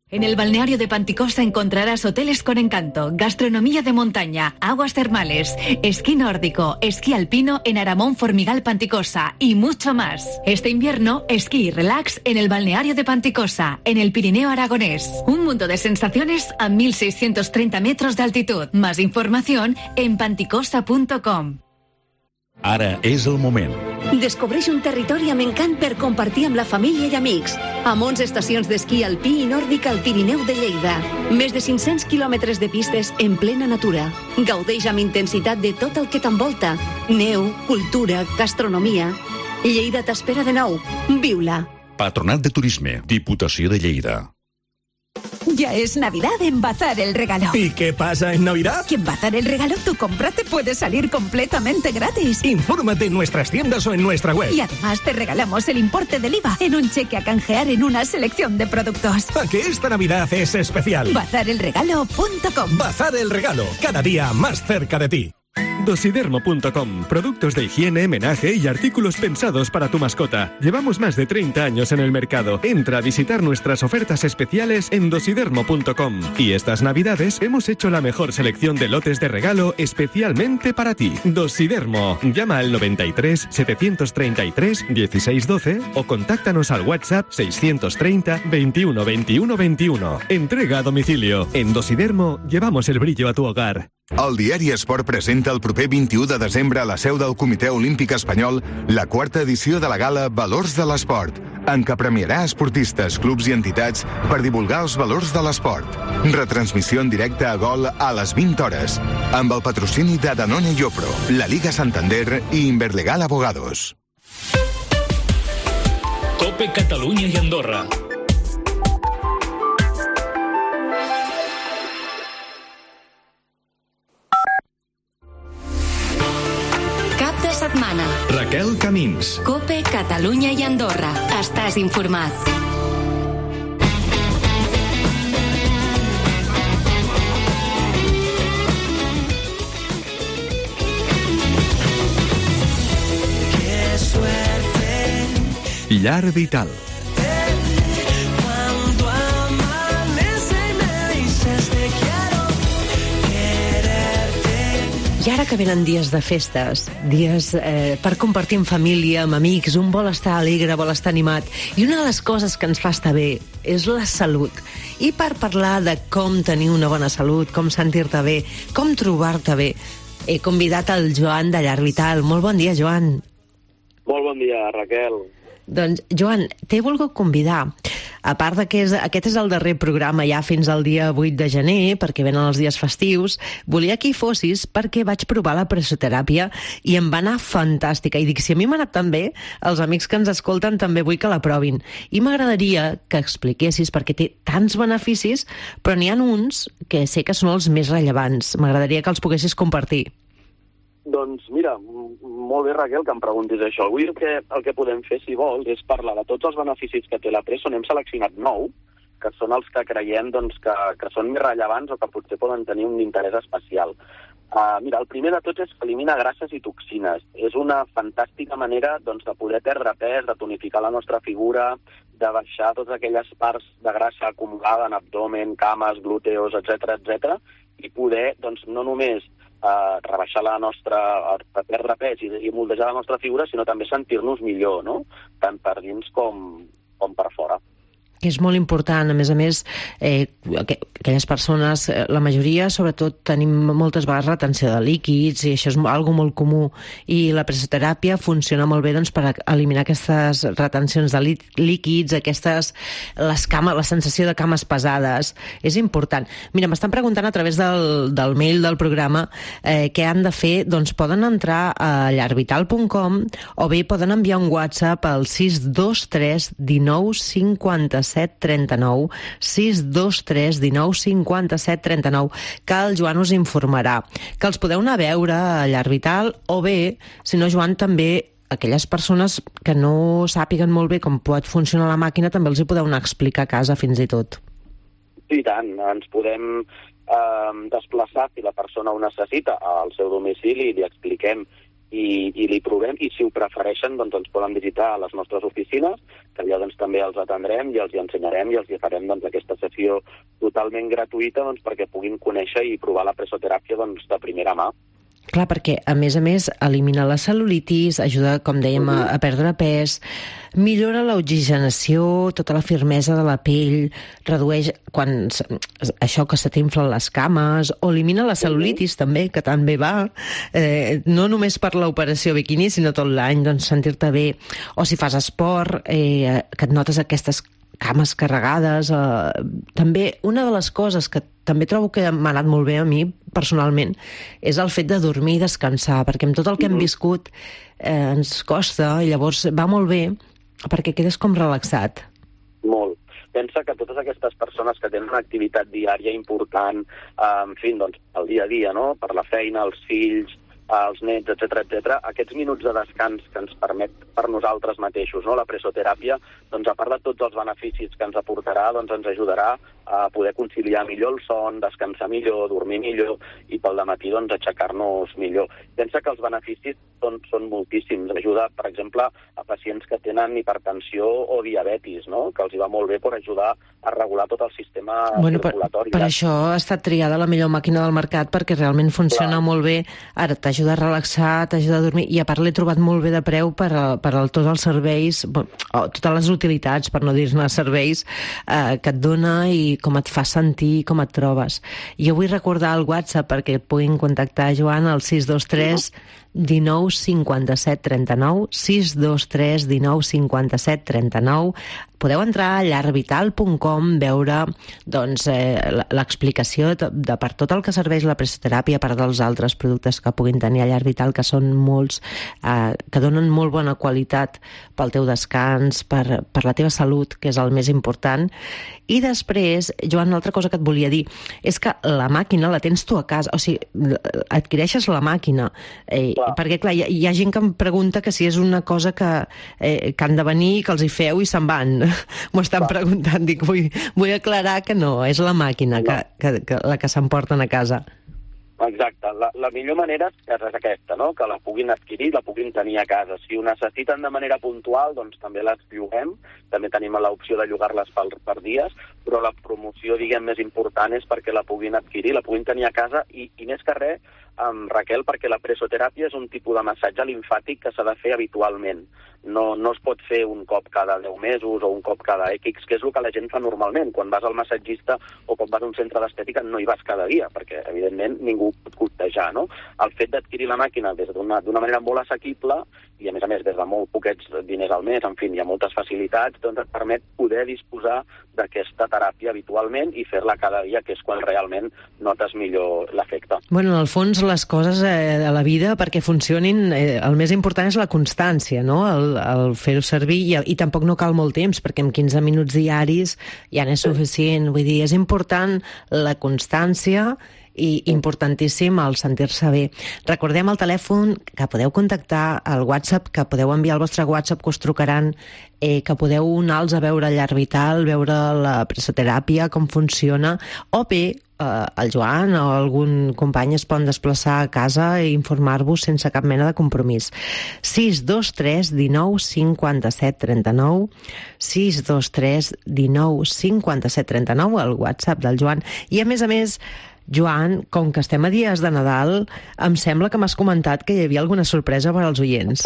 En el balneario de Panticosa encontrarás hoteles con encanto, gastronomía de montaña, aguas termales, esquí nórdico, esquí alpino en Aramón Formigal Panticosa y mucho más. Este invierno, esquí y relax en el balneario de Panticosa, en el Pirineo aragonés. Un mundo de sensaciones a mil seiscientos treinta metros de altitud. Más información en panticosa punto com. Ara és el moment. Descobreix un territori amb encant per compartir amb la família i amics. Amb onze estacions d'esquí alpí i nòrdic al Pirineu de Lleida. Més de cinc-cents quilòmetres de pistes en plena natura. Gaudeix amb intensitat de tot el que t'envolta. Neu, cultura, gastronomia. Lleida t'espera de nou. Viu-la. Patronat de Turisme, Diputació de Lleida. Ya es Navidad en Bazar el Regalo. ¿Y qué pasa en Navidad? Que en Bazar el Regalo tu compra te puede salir completamente gratis. Infórmate en nuestras tiendas o en nuestra web. Y además te regalamos el importe del I V A en un cheque a canjear en una selección de productos. ¿A que esta Navidad es especial? bazar el regalo punto com. Bazar el Regalo, cada día más cerca de ti. Dosidermo punto com. Productos de higiene, menaje y artículos pensados para tu mascota. Llevamos más de treinta años en el mercado. Entra a visitar nuestras ofertas especiales en dosidermo punto com. Y estas Navidades hemos hecho la mejor selección de lotes de regalo especialmente para ti. Dosidermo. Llama al noventa y tres, setecientos treinta y tres, dieciséis doce o contáctanos al WhatsApp seiscientos treinta, veintiuno, veintiuno, veintiuno. Entrega a domicilio. En Dosidermo llevamos el brillo a tu hogar. El diari Esport presenta el proper vint-i-u de desembre a la seu del Comitè Olímpic Espanyol la quarta edició de la gala Valors de l'Esport, en què premiarà esportistes, clubs i entitats per divulgar els valors de l'esport. Retransmissió en directe a Gol a les vint hores, amb el patrocini de Danone Yopro, la Liga Santander i Inverlegal Abogados. Cope Catalunya i Andorra. Setmana. Raquel Camins. Cope, Catalunya i Andorra. Estàs informat. Llar Vital. I ara que venen dies de festes, dies eh, per compartir en família, amb amics, un vol estar alegre, vol estar animat, i una de les coses que ens fa estar bé és la salut. I per parlar de com tenir una bona salut, com sentir-te bé, com trobar-te bé, he convidat el Joan de Llar Vital. Molt bon dia, Joan. Molt bon dia, Raquel. Doncs, Joan, t'he volgut convidar. A part de que és, aquest és el darrer programa ja fins al dia vuit de gener, perquè venen els dies festius, volia que hi fossis perquè vaig provar la presoteràpia i em va anar fantàstica. I dic, si a mi m'ha anat tan bé, els amics que ens escolten també vull que la provin. I m'agradaria que expliquessis, perquè té tants beneficis, però n'hi ha uns que sé que són els més rellevants. M'agradaria que els poguessis compartir. Doncs mira, molt bé, Raquel, que em preguntis això. Avui el que, el que podem fer, si vols, és parlar de tots els beneficis que té la preso. N'hem seleccionat nou, que són els que creiem doncs, que, que són més rellevants o que potser poden tenir un interès especial. Uh, mira, el primer de tots és que elimina grasses i toxines. És una fantàstica manera doncs, de poder perdre pes, de tonificar la nostra figura, de baixar totes aquelles parts de grassa acumulada en abdomen, cames, glúteos, etcètera, etcètera, i poder, doncs, no només Uh, rebaixar la nostra, uh, perdre pes i, i moldejar la nostra figura, sinó també sentir-nos millor, no? Tant per dins com, com per fora. Que és molt important, a més a més, eh, aquelles persones, la majoria, sobretot, tenim moltes vegades retenció de líquids, i això és algo molt comú, i la presoteràpia funciona molt bé doncs, per eliminar aquestes retencions de líquids, aquestes, les cames, la sensació de cames pesades, és important. Mira, m'estan preguntant a través del, del mail del programa eh, què han de fer, doncs poden entrar a llar vital punt com o bé poden enviar un WhatsApp al sis dos tres dinou cinquanta set trenta-nou, sis dos tres dinou cinquanta-set trenta-nou, que el Joan us informarà. Que els podeu anar a veure a Llar Vital, o bé, si no, Joan, també aquelles persones que no sàpiguen molt bé com pot funcionar la màquina, també els hi podeu anar a explicar a casa fins i tot. I tant, ens podem eh, desplaçar, si la persona ho necessita, al seu domicili i li expliquem i, i li provem, i si ho prefereixen doncs ens poden visitar a les nostres oficines, que allà doncs també els atendrem i els hi ensenyarem i els hi farem doncs aquesta sessió totalment gratuïta doncs perquè puguin conèixer i provar la presoteràpia doncs de primera mà. Clar, perquè, a més a més, elimina la cel·lulitis, ajuda, com dèiem, a, a perdre pes, millora l'oxigenació, tota la firmesa de la pell, redueix quan això que se t'inflen les cames, o elimina la cel·lulitis també, que tan bé va, eh, no només per l'operació biquini, sinó tot l'any, doncs sentir-te bé. O si fas esport, eh, que et notes aquestes cames carregades. Eh, també, una de les coses que també trobo que m'ha anat molt bé a mi, personalment, és el fet de dormir i descansar, perquè amb tot el que hem viscut eh, ens costa, i llavors va molt bé perquè quedes com relaxat. Molt. Pensa que totes aquestes persones que tenen una activitat diària important, eh, en fi, doncs, el dia a dia, no?, per la feina, els fills, els nets, etcètera, etcètera, aquests minuts de descans que ens permet per nosaltres mateixos, no?, la presoteràpia, doncs a part de tots els beneficis que ens aportarà, doncs ens ajudarà a poder conciliar millor el son, descansar millor, dormir millor i pel dematí doncs aixecar-nos millor. Pensa que els beneficis són, són moltíssims. Ajuda, per exemple, a pacients que tenen hipertensió o diabetis, no?, que els hi va molt bé per ajudar a regular tot el sistema bueno, circulatori. Per, per això ha estat triada la millor màquina del mercat, perquè realment funciona Clar. molt bé. Ara t'ajuda a relaxar, t'ajuda a dormir, i a part l'he trobat molt bé de preu per, a, per a tots els serveis, o totes les utilitats, per no dir-ne serveis, eh, que et dona i com et fa sentir, com et trobes. Jo vull recordar el WhatsApp perquè et puguin contactar, Joan, al sis dos tres dinou cinquanta-set trenta-nou, sis dos tres dinou cinquanta-set trenta-nou. Podeu entrar a llar vital punt com, veure doncs, eh, l'explicació de, de per tot el que serveix la presoteràpia, per dels altres productes que puguin tenir a Llar Vital, que són molts, eh, que donen molt bona qualitat pel teu descans, per, per la teva salut, que és el més important. I després, Joan, una altra cosa que et volia dir és que la màquina la tens tu a casa, o sigui, adquireixes la màquina, eh, perquè clar, hi ha, hi ha gent que em pregunta que si és una cosa que, eh, que han de venir, que els hi feu i se'n van. M'ho estan Clar. preguntant, dic, vull, vull aclarar que no, és la màquina que, que, que, la que s'emporten a casa. Exacte. La, la millor manera és aquesta, no?, que la puguin adquirir, la puguin tenir a casa. Si ho necessiten de manera puntual, doncs també les lloguem, també tenim l'opció de llogar-les per, per dies, però la promoció, diguem, més important és perquè la puguin adquirir, la puguin tenir a casa, i, i més que res, um, Raquel, perquè la presoteràpia és un tipus de massatge limfàtic que s'ha de fer habitualment. No, no es pot fer un cop cada deu mesos o un cop cada X, que és el que la gent fa normalment. Quan vas al massatgista o quan vas a un centre d'estètica no hi vas cada dia, perquè, evidentment, ningú pot costejar, no? El fet d'adquirir la màquina des d'una d'una manera molt assequible i, a més a més, des de molt poquets diners al mes, en fi, hi ha moltes facilitats, doncs et permet poder disposar d'aquesta teràpia habitualment i fer-la cada dia, que és quan realment notes millor l'efecte. Bueno, en el fons, les coses eh, de la vida, perquè funcionin, eh, el més important és la constància, no?, el, el fer-ho servir, i, i tampoc no cal molt temps, perquè en quinze minuts diaris ja n'és suficient. Vull dir, és important la constància i importantíssim el sentir-se bé. Recordem el telèfon que podeu contactar, el WhatsApp, que podeu enviar el vostre WhatsApp, que us trucaran, eh, que podeu anar-los a veure a Llar Vital, veure la presoteràpia, com funciona, o bé eh, el Joan o algun company es poden desplaçar a casa i informar-vos sense cap mena de compromís. sis dos tres dinou cinquanta-set trenta-nou, sis dos tres dinou cinquanta-set trenta-nou, el WhatsApp del Joan. I a més a més, Joan, com que estem a dies de Nadal, em sembla que m'has comentat que hi havia alguna sorpresa per als oients.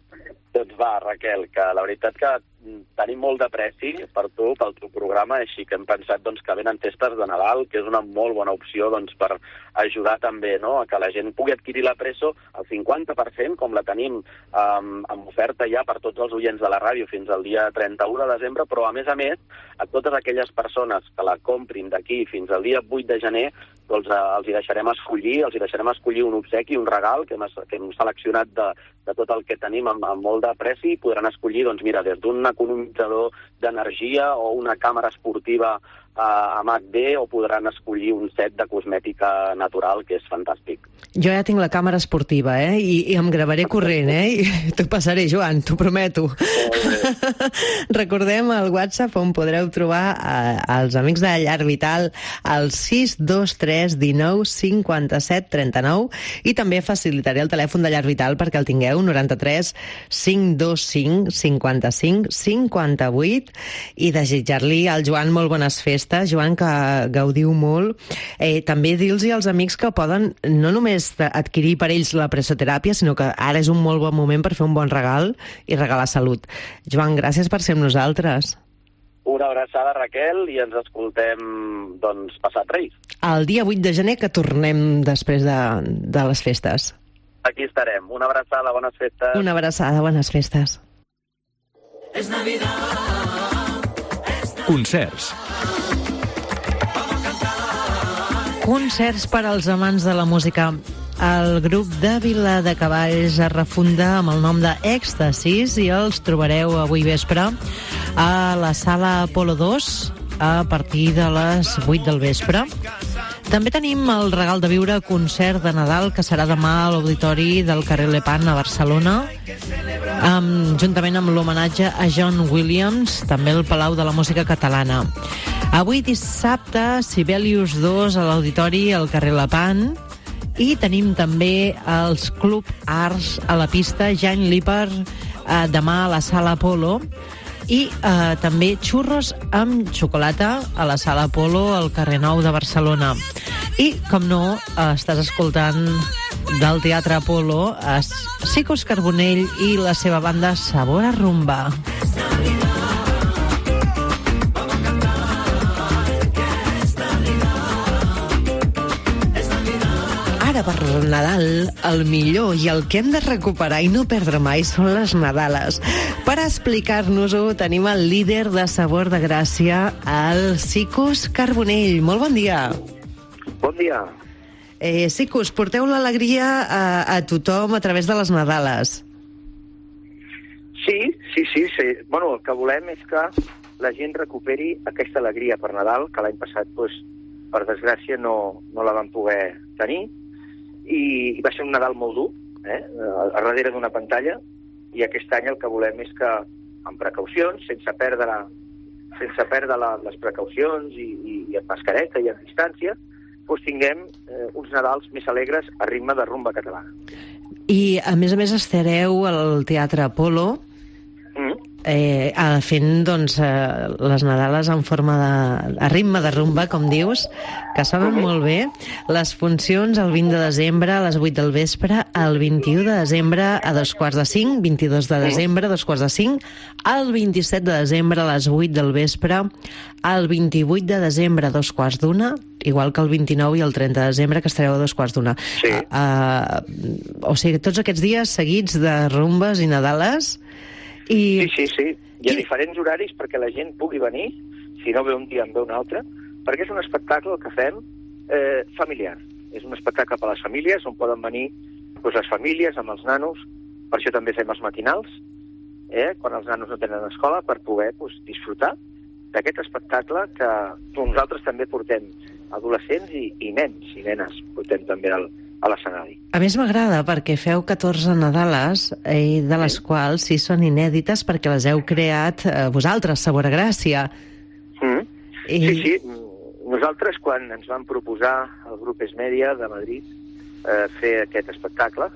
Doncs va, Raquel, que la veritat que tenim molt d'apreci per tu, pel teu programa, així que hem pensat doncs, que venen festes de Nadal, que és una molt bona opció doncs, per ajudar també, no?, a que la gent pugui adquirir la preso al cinquanta per cent, com la tenim um, amb oferta ja per tots els oients de la ràdio fins al dia trenta-u de desembre, però a més a més, a totes aquelles persones que la comprin d'aquí fins al dia vuit de gener, doncs eh, els hi deixarem escollir, els hi deixarem escollir un obsequi, un regal que hem, que hem seleccionat de, de tot el que tenim amb, amb molt d'apreci, i podran escollir, doncs mira, des d'un economitzador d'energia o una càmera esportiva a M H D o podran escollir un set de cosmètica natural, que és fantàstic. Jo ja tinc la càmera esportiva, eh? I, i em gravaré corrent, eh? I t'ho passaré, Joan, t'ho prometo. Recordem el WhatsApp on podreu trobar eh, els amics de Llar Vital al sis dos tres un nou cinquanta-set trenta-nou i també facilitaré el telèfon de Llar Vital perquè el tingueu, noranta-tres cinc dos cinc cinquanta-cinc cinquanta-vuit, i desitjar-li al Joan molt bones festes, Joan, que gaudiu molt. Eh, també dir-los als amics que poden no només adquirir per ells la pressoteràpia, sinó que ara és un molt bon moment per fer un bon regal i regalar salut. Joan, gràcies per ser amb nosaltres. Una abraçada, Raquel, i ens escoltem, doncs, passat Reis. El dia vuit de gener, que tornem després de, de les festes. Aquí estarem. Una abraçada, bones festes. Una abraçada, bones festes. És Navidad. Concerts. Concerts per als amants de la música. El grup de Viladecavalls es refunda amb el nom de Èxtasis i els trobareu avui vespre a la sala Apolo dos a partir de les vuit del vespre. També tenim el Regal de Viure, concert de Nadal, que serà demà a l'Auditori del carrer Lepant a Barcelona, um, juntament amb l'homenatge a John Williams, també al Palau de la Música Catalana. Avui dissabte, Sibelius dos a l'Auditori al carrer Lepant, i tenim també els Club Arts a la pista, Jan Lipper, eh, demà a la sala Apolo, i eh, també xurros amb xocolata a la sala Apolo al carrer Nou de Barcelona. I, com no, eh, estàs escoltant del Teatre Apolo a Sicos Carbonell i la seva banda Sabor a Rumba. Ara per Nadal, el millor i el que hem de recuperar i no perdre mai són les Nadales. Per explicar-nos-ho tenim el líder de Sabor de Gràcia, el Sicos Carbonell. Molt bon dia. Bon dia. Eh, Sicos, porteu l'alegria a, a tothom a través de les Nadales. Sí, sí, sí, sí. Bueno, el que volem és que la gent recuperi aquesta alegria per Nadal, que l'any passat, doncs, per desgràcia, no, no la vam poder tenir. I va ser un Nadal molt dur, eh, a darrere d'una pantalla, i aquest any el que volem és que, amb precaucions, sense perdre, sense perdre la, les precaucions i, i, i amb mascareta i amb distància, doncs tinguem eh, uns Nadals més alegres a ritme de rumba catalana. I, a més a més, estareu al Teatre Apolo, mm. eh, fent doncs, eh, les Nadales en forma de... a ritme de rumba, com dius, que sonen mm-hmm. molt bé. Les funcions el vint de desembre a les vuit del vespre, el vint-i-u de desembre a dos quarts de cinc, vint-i-dos de desembre a dos quarts de cinc, el vint-i-set de desembre a les vuit del vespre, el vint-i-vuit de desembre a dos quarts d'una, igual que el vint-i-nou i el trenta de desembre, que estareu a dos quarts d'una. Sí. Uh, uh, o sigui, tots aquests dies seguits de rumbes i Nadales. I... Sí, sí, sí. I a I... diferents horaris perquè la gent pugui venir, si no ve un dia en ve un altre, perquè és un espectacle que fem eh, familiar. És un espectacle per a les famílies, on poden venir doncs, les famílies amb els nanos, per això també fem els matinals, eh, quan els nanos no tenen escola, per poder doncs, disfrutar d'aquest espectacle que nosaltres també portem adolescents i, i nens i nenes, portem també al, a l'escenari. A més m'agrada perquè feu catorze Nadales, eh, de les sí. quals sí són inèdites perquè les heu creat eh, vosaltres, Sabor a Gràcia. Mm. I... Sí, sí. Nosaltres, quan ens van proposar el grup Esmèdia de Madrid eh, fer aquest espectacle,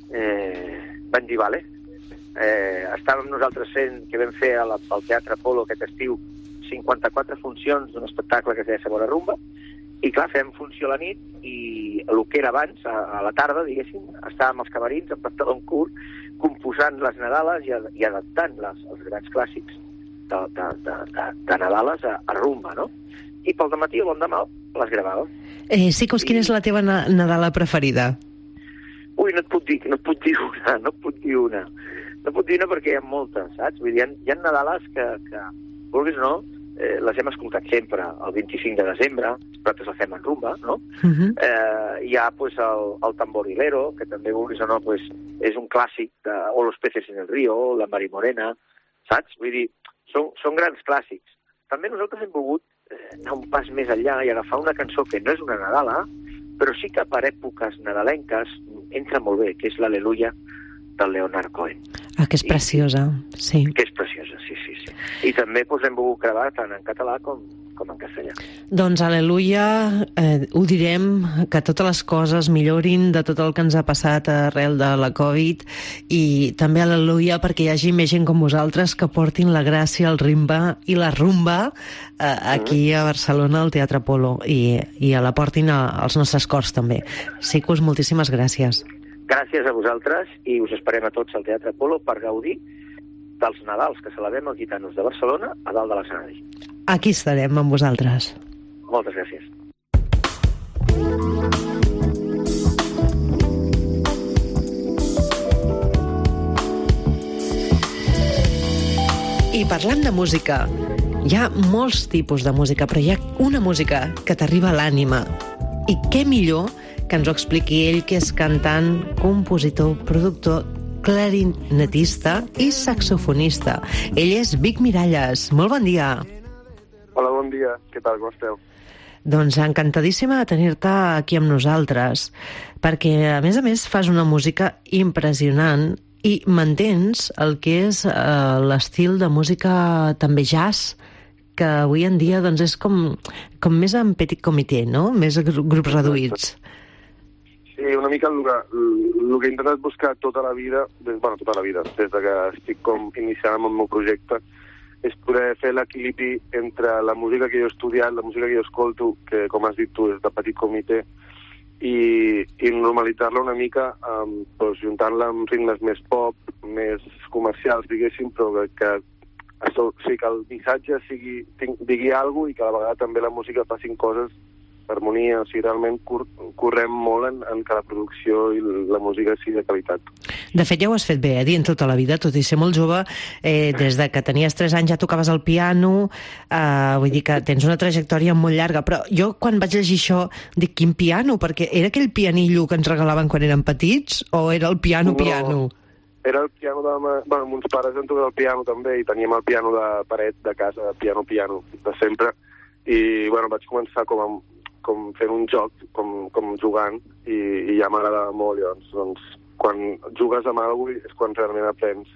eh, van dir, vale. Eh, estàvem nosaltres fent, que vam fer al, al Teatre Apolo aquest estiu, cinquanta-quatre funcions d'un espectacle que es deia Sabor a Rumba, i clar, fem funció a la nit, i el que era abans, a, a la tarda, diguéssim, estàvem als camerins, amb pantaló curt, composant les Nadales i, i adaptant les, els grans clàssics de, de, de, de, de Nadales a, a rumba, no? I pel dematí o l'endemà les gravàvem. Eh, Sicos, quina és la teva na Nadala preferida? Ui, no et puc dir, no et puc dir una, no et puc dir una. No et puc dir una perquè hi ha moltes, saps? Vull dir, hi ha, hi ha Nadales que, que, vulguis o no, eh, les hem escoltat sempre. El vint-i-cinc de desembre, nosaltres la fem en rumba, no? Uh-huh. eh, hi ha, pues, el, el tamborilero, que també, vulguis o no, pues, és un clàssic, de, o Los peces en el río, la Mari Morena, saps? Vull dir, són, són grans clàssics. També nosaltres hem volgut anar un pas més enllà i agafar una cançó que no és una Nadala, però sí que per èpoques nadalenques entra molt bé, que és l'Al·leluia del Leonard Cohen. Ah, que és preciosa, sí. Que és preciosa, sí, sí, sí. I també doncs, hem volgut gravar tant en català com, com en castellà. Doncs al·leluia, eh, ho direm, que totes les coses millorin de tot el que ens ha passat arrel de la Covid, i també al·leluia perquè hi hagi més gent com vosaltres que portin la gràcia, el rimba i la rumba eh, aquí a Barcelona, al Teatre Apolo, i, i la portin a, als nostres cors també. Sicus, moltíssimes gràcies. Gràcies a vosaltres i us esperem a tots al Teatre Apolo per gaudir dels Nadals que celebrem els gitanos de Barcelona a dalt de l'escenari. Aquí estarem amb vosaltres. Moltes gràcies. I parlant de música, hi ha molts tipus de música, però hi ha una música que t'arriba a l'ànima. I què millor que ens ho expliqui ell, que és cantant, compositor, productor, clarinetista i saxofonista. Ell és Vic Miralles. Molt bon dia. Hola, bon dia. Què tal, com esteu? Doncs encantadíssima de tenir-te aquí amb nosaltres, perquè, a més a més, fas una música impressionant i mantens el que és eh, l'estil de música també jazz, que avui en dia doncs, és com, com més en petit comitè, no? Més grups reduïts. Sí, una mica el que, el que he intentat buscar tota la vida, des, bueno, tota la vida, des de que estic com iniciant amb el meu projecte, és poder fer l'equilibri entre la música que jo he estudiat, la música que jo escolto, que com has dit tu és de petit comitè, i, i normalitzar-la una mica, um, doncs, juntant-la amb ritmes més pop, més comercials, diguéssim, però que, que, això, o sigui, que el missatge sigui, digui alguna cosa i que a la vegada també la música facin coses harmonia, o sigui, realment cor correm molt en, en que la producció i la música sigui de qualitat. De fet, ja ho has fet bé, eh, dient tota la vida, tot i ser molt jove, eh, des de que tenies tres anys ja tocaves el piano, eh, vull dir que tens una trajectòria molt llarga, però jo quan vaig llegir això dic, quin piano? Perquè era aquell pianillo que ens regalaven quan érem petits o era el piano-piano? No, era el piano de... Bueno, mons pares han tocat el piano també i teníem el piano de paret de casa, piano-piano, de sempre, i bueno, vaig començar com a com fent un joc, com, com jugant, i, i ja m'agradava molt, llavors, doncs, quan jugues amb alguna cosa és quan realment aprens,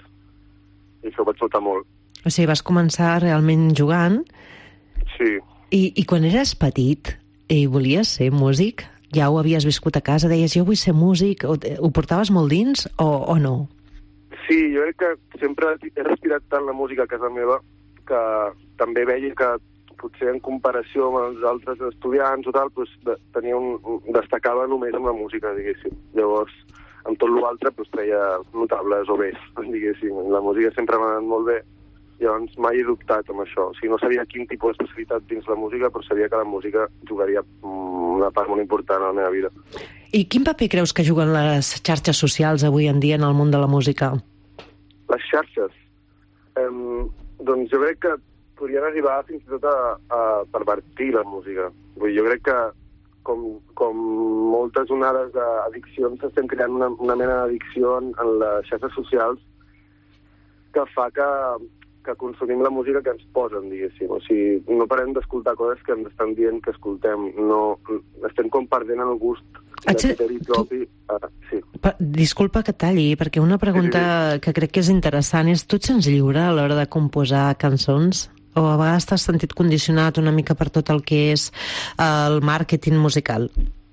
i això ho vaig notar molt. O sigui, vas començar realment jugant? Sí. I, i quan eres petit, i volies ser músic? Ja ho havies viscut a casa, deies, jo vull ser músic, o, ho portaves molt dins, o, o no? Sí, jo crec que sempre he respirat tant la música a casa meva, que també veia que potser en comparació amb els altres estudiants o tal, doncs, de, tenia un, destacava només amb la música, diguéssim. Llavors, amb tot l'altre, doncs, treia notables o bé, diguéssim. La música sempre m'ha anat molt bé, llavors mai he dubtat amb això. O sigui, no sabia quin tipus d'especialitat dins la música, però sabia que la música jugaria una part molt important a la meva vida. I quin paper creus que juguen les xarxes socials avui en dia en el món de la música? Les xarxes? Um, doncs jo crec que podrien arribar fins i tot a, a pervertir la música. Vull dir, jo crec que com, com moltes onades d'addiccions estem creant una, una mena d'addicció en, en les xarxes socials que fa que, que consumim la música que ens posen, diguéssim. O sigui, no parem d'escoltar coses que ens estan dient que escoltem. No, estem com perdent el gust de criteri propi. Tu... Uh, sí. Pa, disculpa que talli, perquè una pregunta sí, sí, sí. que crec que és interessant és, tu et sents lliure a l'hora de composar cançons? O a vegades t'has sentit condicionat una mica per tot el que és el màrqueting musical?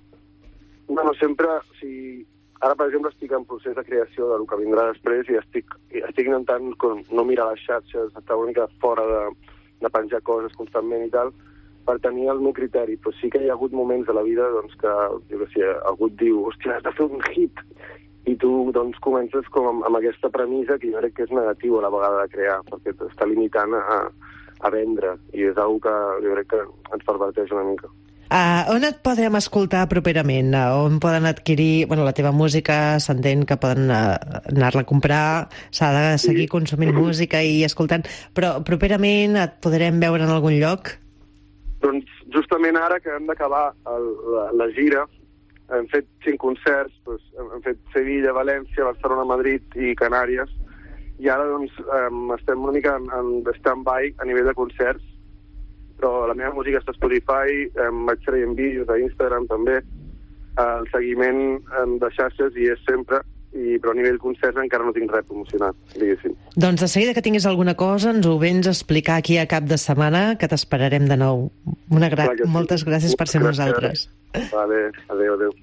Bueno, sempre, o sigui, ara per exemple estic en procés de creació del que vindrà després i estic, estic intentant com, no mirar les xarxes, estar una mica fora de, de penjar coses constantment i tal, per tenir el meu criteri. Però sí que hi ha hagut moments de la vida doncs, que, jo que sé, algú et diu, hòstia, has de fer un hit, i tu doncs, comences com amb, amb aquesta premissa que jo crec que és negatiu a la vegada de crear, perquè t'està limitant a, a vendre, i és una que jo crec que ens perverteix una mica. Uh, on et podrem escoltar properament? Uh, on poden adquirir... Bueno, la teva música s'entén que poden uh, anar-la a comprar, s'ha de seguir sí. consumint música i escoltant, però properament et podrem veure en algun lloc? Doncs justament ara que hem d'acabar la, la gira, hem fet cinc concerts, doncs, hem fet Sevilla, València, Barcelona, Madrid i Canàries, i ara doncs, um, estem una mica en, en stand-by a nivell de concerts, però la meva música està a Spotify, em vaig traient vídeos a Instagram també, el seguiment de xarxes hi és sempre, i, però a nivell concerts encara no tinc res promocionat, diguéssim. Doncs de seguida que tinguis alguna cosa ens ho vens a explicar aquí a cap de setmana, que t'esperarem de nou. Una gra... sí. Moltes gràcies per ser gràcies. nosaltres. Vale, adéu, adéu.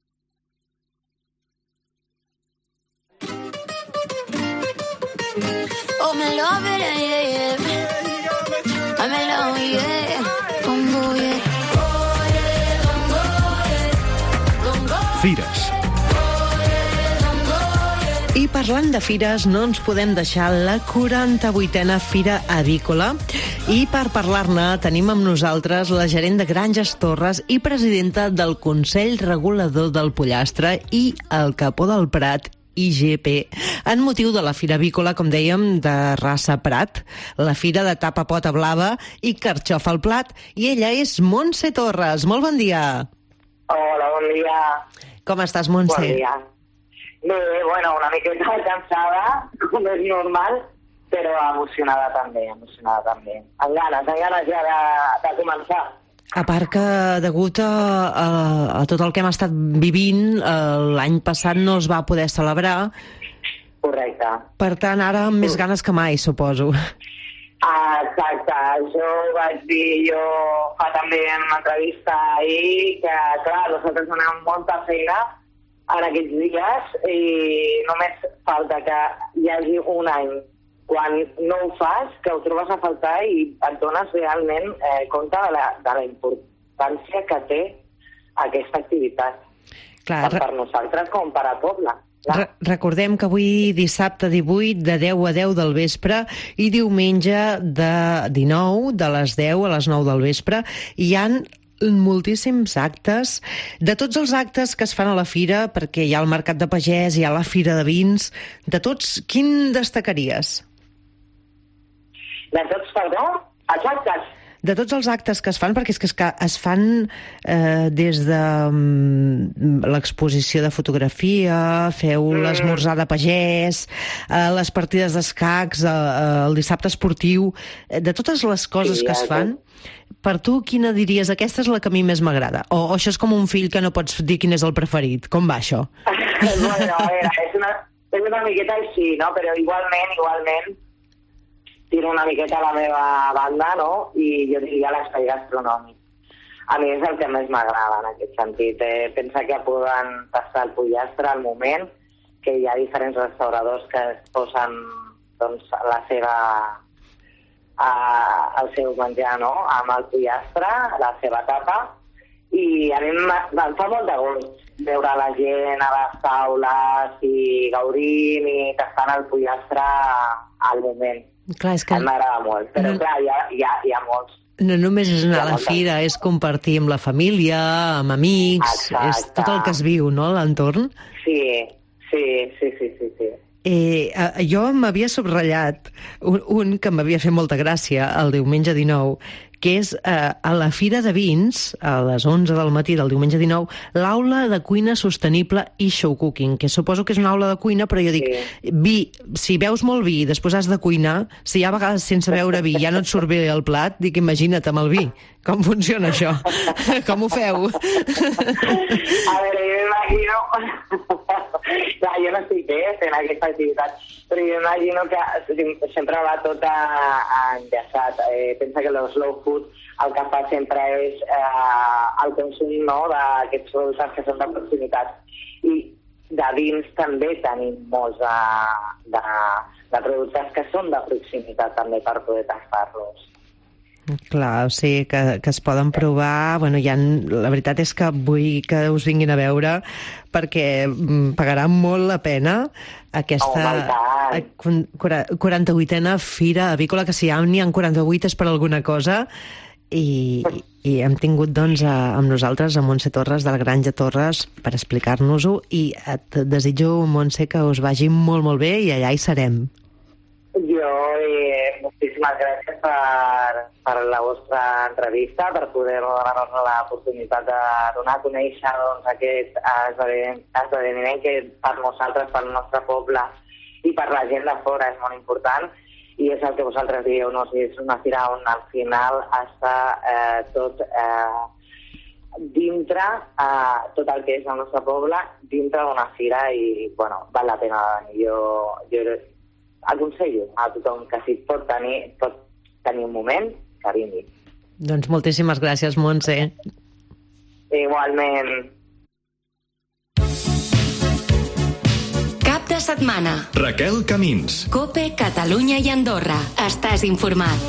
Oh, me love it, yeah, yeah. I'm alone, yeah. Congo, yeah. Fires. I parlant de fires, no ens podem deixar la quaranta-vuitena Fira Avícola. I per parlar-ne tenim amb nosaltres la gerent de Granges Torres i presidenta del Consell Regulador del Pollastre i el Capó del Prat, I G P, en motiu de la Fira Avícola, com dèiem, de raça Prat, la fira de tapa pota blava i carxofa al plat. I ella és Montse Torres. Molt bon dia. Hola, bon dia. Com estàs, Montse? Bon dia. Bé, bueno, una miqueta cansada, com és normal, però emocionada també, emocionada també. Amb ganes, amb ganes ja de, de començar. A part que, degut a, a, a tot el que hem estat vivint, l'any passat no es va poder celebrar. Correcte. Per tant, ara amb més ganes que mai, suposo. Ah, exacte, això ho vaig dir jo fa també en una entrevista ahir, que clar, nosaltres anem amb molta feina en aquests dies i només falta que hi hagi un any quan no ho fas, que ho trobes a faltar i et dones realment eh, compte de la, de la importància que té aquesta activitat. Clar, tant per nosaltres com per al poble. Re recordem que avui dissabte divuit de deu a deu del vespre i diumenge de dinou de les deu a les nou del vespre hi han moltíssims actes. De tots els actes que es fan a la fira, perquè hi ha el Mercat de Pagès, hi ha la Fira de Vins, de tots, quin destacaries? De tots, perdó? Els actes? De tots els actes que es fan, perquè és que es fan eh, des de um, l'exposició de fotografia, feu mm. l'esmorzar de pagès, eh, les partides d'escacs, eh, el dissabte esportiu, eh, de totes les coses sí, que es fan, per tu quina diries, aquesta és la que a mi més m'agrada? O, o això és com un fill que no pots dir quin és el preferit? Com va això? Bueno, a veure, és una, és una miqueta així, no? Però igualment, igualment, tiro una miqueta a la meva banda, no? I jo diria l'espai gastronòmic. A mi és el que més m'agrada en aquest sentit. Eh, pensa que poden tastar el pollastre al moment, que hi ha diferents restauradors que es posen doncs, la seva, eh, el seu menjar, no? Amb el pollastre, la seva tapa, i a mi em fa molt de gust veure la gent a les taules i gaudint i tastant el pollastre al moment. Clar, és que... M'agrada molt, però no... clar, hi ha, hi, ha, hi ha molts. No només és anar a la fira, és compartir amb la família, amb amics, exacte. És tot el que es viu, no?, a l'entorn. Sí, sí, sí, sí, sí, sí. Eh, jo m'havia subratllat un, un que m'havia fet molta gràcia el diumenge dinou, que és eh, a la Fira de Vins, a les onze del matí del diumenge dinou, l'aula de cuina sostenible i show cooking, que suposo que és una aula de cuina, però jo dic, sí. vi, si veus molt vi i després has de cuinar, si hi ha vegades sense beure vi ja no et surt bé el plat, dic, imagina't amb el vi. Com funciona això? Com ho feu? A veure, jo m'imagino... Clar, jo no estic bé fent aquesta activitat, però jo imagino que sempre va tot enllaçat. Eh, pensa que el slow food el que fa sempre és eh, el consum, no?, d'aquests productes que són de proximitat. I de vins també tenim molts de, de, de productes que són de proximitat també per poder tastar-los. Clar, o sigui, que, que es poden provar... Bueno, ja, la veritat és que vull que us vinguin a veure perquè pagarà molt la pena aquesta oh, quaranta-vuitena Fira Avícola, que si ja n'hi ha quaranta-vuit és per alguna cosa, i, i hem tingut doncs a, amb nosaltres a Montse Torres de la Granja Torres per explicar-nos-ho, i et desitjo, Montse, que us vagi molt molt bé i allà hi serem. Jo, eh, moltíssimes gràcies per, per la vostra entrevista, per poder donar-nos l'oportunitat de donar a conèixer doncs, aquest esdeveniment que per nosaltres, pel nostre poble i per la gent de fora és molt important. i és el que vosaltres dieu, no? O sigui, és una fira on al final està eh, tot eh, dintre, eh, tot el que és el nostre poble, dintre d'una fira i, bueno, val la pena venir. Jo, jo aconsello a tothom que si pot tenir, pot tenir un moment, que vingui. Doncs moltíssimes gràcies, Montse. Igualment. Cap de setmana. Raquel Camins. COPE, Catalunya i Andorra. Estàs informat.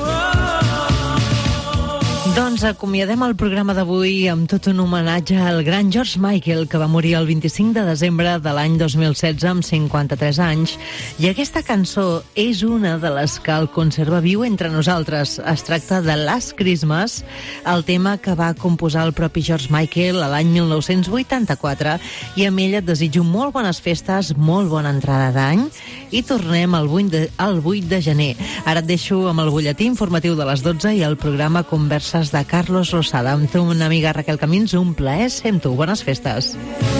Doncs acomiadem el programa d'avui amb tot un homenatge al gran George Michael, que va morir el vint-i-cinc de desembre de l'any dos mil setze amb cinquanta-tres anys. I aquesta cançó és una de les que el conserva viu entre nosaltres. Es tracta de Last Christmas, el tema que va composar el propi George Michael a l'any mil nou-cents vuitanta-quatre, i amb ell et desitjo molt bones festes, molt bona entrada d'any, i tornem el vuit de, el vuit de gener. Ara et deixo amb el butlletí informatiu de les dotze i el programa Converses de Carlos Losada. Amb tu, una amiga Raquel Camins, un plaer ser amb tu. Bones festes.